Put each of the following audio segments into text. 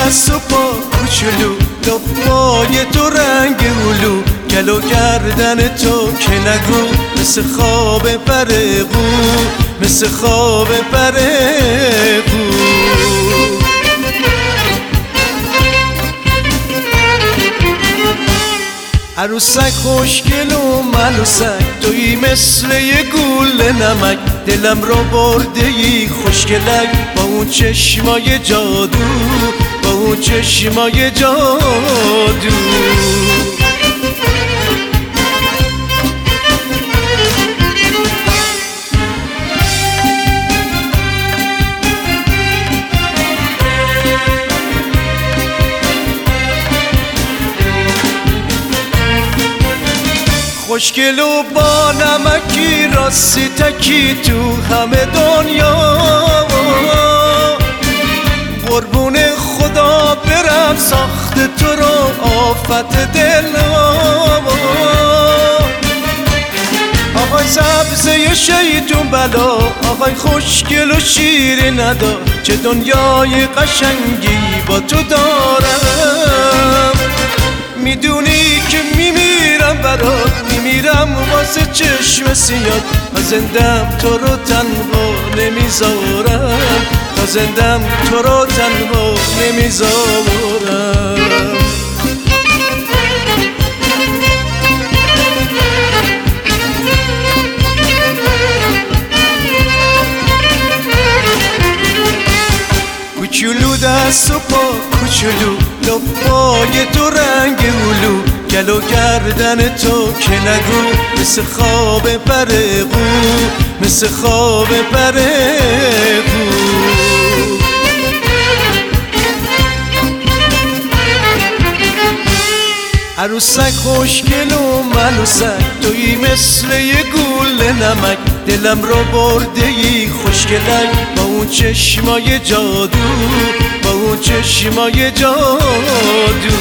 دست و پا کوچولو، لپای تو رنگ هلو، گل و گردن تو که نگو، مثل خواب برقو، مثل خواب برقو. عروسک خوشگل و ملوسک، تویی مثل یه گوله نمک، دلم رو برده ای خوشگلک، با اون چشمای جادو، با اون چشمای جادو. خوشگل و با نمکی، راستی تکی تو همه دنیا، قربون خدا برم ساخت تو رو آفت دل. آقای سبزه شیطون بلا، آقای خوشگل و شیر ندا، چه دنیای قشنگی با تو دارم. میدونی که میمیرم برات، میمیرم واسه چشم سیاد، تا زندم تو رو تنها نمیذارم، تا زندم تو رو تنها نمیذارم. کوچولو دست و پا کوچولو، لپای تو رنگ هلو، گل و گردن تو که نگو، مثل خواب برقو، مثل خواب برقو. عروسک خوشگل و ملوسک، تویی مثل یه گوله نمک، دلم رو برده ای خوشگلک، با اون چشمای جادو، با اون چشمای جادو.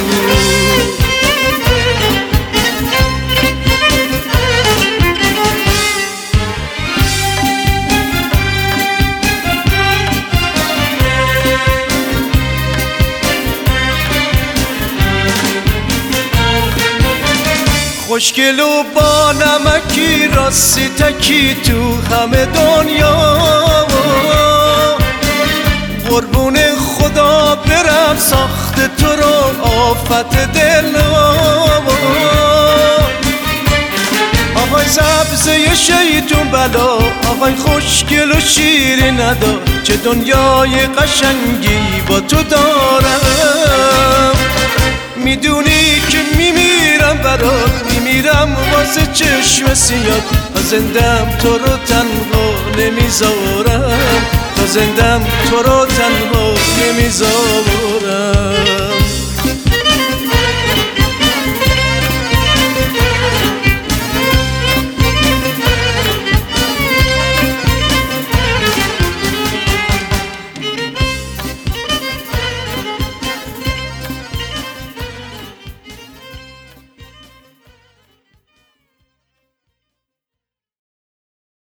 خوشگل و با نمکی، راستی تکی تو همه دنیا، قربون خدا برم ساخت تو رو آفت دل. آقای سبزه شیطون بلا، آقای خوشگل و شیر ندا، چه دنیای قشنگی با تو دارم. میدونی که میمیرم برات، میمیرم واسه چشم سیاد، تا زندم تو رو تنها نمیذارم، تا زندم تو رو تنها نمیذارم.